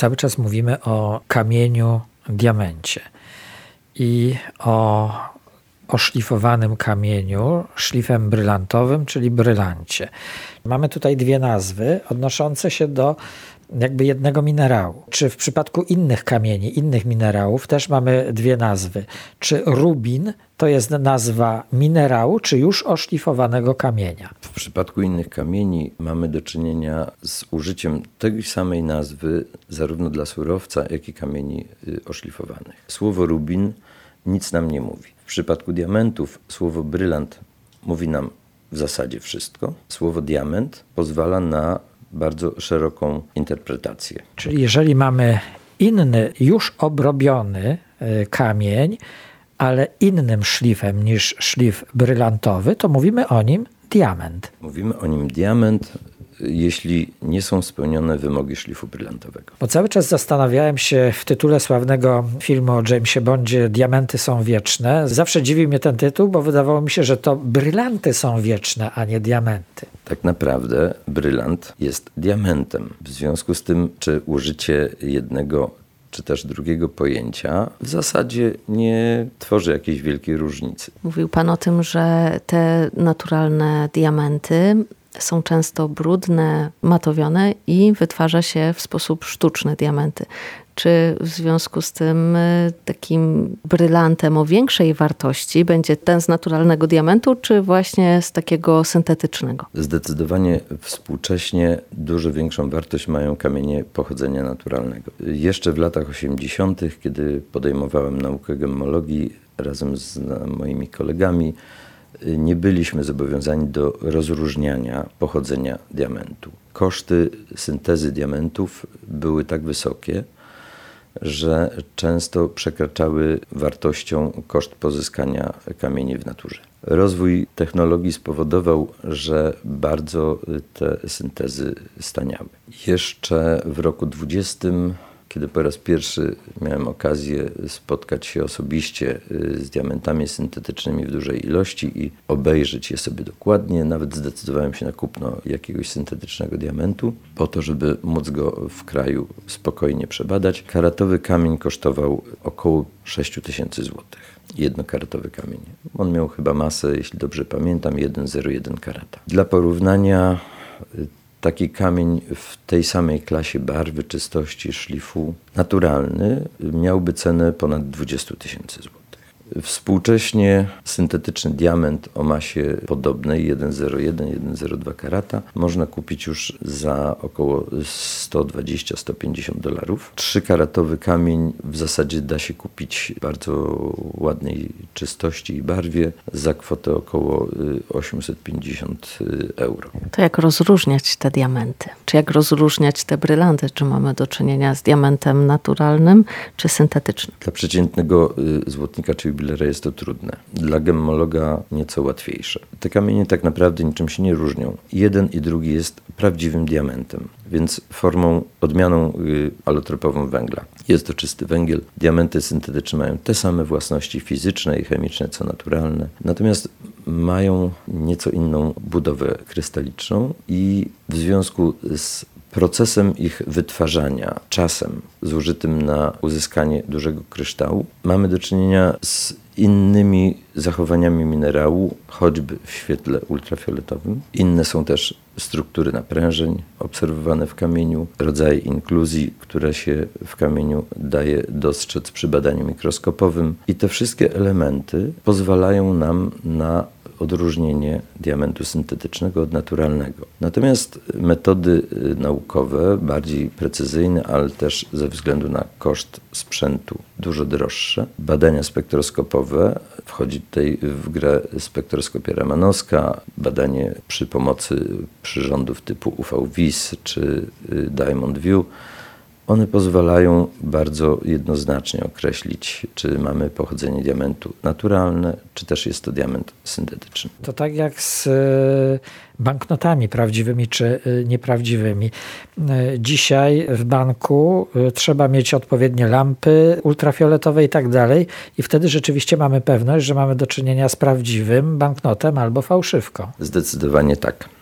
cały czas mówimy o kamieniu diamencie i o oszlifowanym kamieniu szlifem brylantowym, czyli brylancie. Mamy tutaj dwie nazwy odnoszące się do jakby jednego minerału. Czy w przypadku innych kamieni, innych minerałów też mamy dwie nazwy? Czy rubin to jest nazwa minerału, czy już oszlifowanego kamienia? W przypadku innych kamieni mamy do czynienia z użyciem tej samej nazwy zarówno dla surowca, jak i kamieni oszlifowanych. Słowo rubin nic nam nie mówi. W przypadku diamentów słowo brylant mówi nam w zasadzie wszystko. Słowo diament pozwala na bardzo szeroką interpretację. Czyli jeżeli mamy inny, już obrobiony kamień, ale innym szlifem niż szlif brylantowy, to mówimy o nim diament. Mówimy o nim diament, jeśli nie są spełnione wymogi szlifu brylantowego. Bo cały czas zastanawiałem się w tytule sławnego filmu o Jamesie Bondzie "Diamenty są wieczne". Zawsze dziwił mnie ten tytuł, bo wydawało mi się, że to brylanty są wieczne, a nie diamenty. Tak naprawdę brylant jest diamentem. W związku z tym, czy użycie jednego czy też drugiego pojęcia w zasadzie nie tworzy jakiejś wielkiej różnicy. Mówił pan o tym, że te naturalne diamenty są często brudne, matowione i wytwarza się w sposób sztuczny diamenty. Czy w związku z tym takim brylantem o większej wartości będzie ten z naturalnego diamentu, czy właśnie z takiego syntetycznego? Zdecydowanie współcześnie dużo większą wartość mają kamienie pochodzenia naturalnego. Jeszcze w latach 80., kiedy podejmowałem naukę gemmologii razem z moimi kolegami, nie byliśmy zobowiązani do rozróżniania pochodzenia diamentu. Koszty syntezy diamentów były tak wysokie, że często przekraczały wartością koszt pozyskania kamieni w naturze. Rozwój technologii spowodował, że bardzo te syntezy staniały. Jeszcze w roku 2020, kiedy po raz pierwszy miałem okazję spotkać się osobiście z diamentami syntetycznymi w dużej ilości i obejrzeć je sobie dokładnie, nawet zdecydowałem się na kupno jakiegoś syntetycznego diamentu, po to, żeby móc go w kraju spokojnie przebadać. Karatowy kamień kosztował około 6 000 złotych. Jednokaratowy kamień. On miał chyba masę, jeśli dobrze pamiętam, 1,01 karata. Dla porównania taki kamień w tej samej klasie barwy, czystości, szlifu naturalny miałby cenę ponad 20 000 złotych. Współcześnie syntetyczny diament o masie podobnej 1,01-1,02 karata można kupić już za około $120-150. 3-karatowy kamień w zasadzie da się kupić w bardzo ładnej czystości i barwie za kwotę około 850 euro. To jak rozróżniać te diamenty? Czy jak rozróżniać te brylanty? Czy mamy do czynienia z diamentem naturalnym czy syntetycznym? Dla przeciętnego złotnika czy jubilera jest to trudne. Dla gemmologa nieco łatwiejsze. Te kamienie tak naprawdę niczym się nie różnią. Jeden i drugi jest prawdziwym diamentem, więc odmianą alotropową węgla. Jest to czysty węgiel. Diamenty syntetyczne mają te same własności fizyczne i chemiczne, co naturalne. Natomiast mają nieco inną budowę krystaliczną i w związku z procesem ich wytwarzania, czasem zużytym na uzyskanie dużego kryształu, mamy do czynienia z innymi zachowaniami minerału, choćby w świetle ultrafioletowym. Inne są też struktury naprężeń obserwowane w kamieniu, rodzaje inkluzji, które się w kamieniu daje dostrzec przy badaniu mikroskopowym. I te wszystkie elementy pozwalają nam na odróżnienie diamentu syntetycznego od naturalnego. Natomiast metody naukowe, bardziej precyzyjne, ale też ze względu na koszt sprzętu dużo droższe, badania spektroskopowe, wchodzi tutaj w grę spektroskopia ramanowska, badanie przy pomocy przyrządów typu UV-Vis czy Diamond View. One pozwalają bardzo jednoznacznie określić, czy mamy pochodzenie diamentu naturalne, czy też jest to diament syntetyczny. To tak jak z banknotami prawdziwymi czy nieprawdziwymi. Dzisiaj w banku trzeba mieć odpowiednie lampy ultrafioletowe i tak dalej i wtedy rzeczywiście mamy pewność, że mamy do czynienia z prawdziwym banknotem albo fałszywką. Zdecydowanie tak.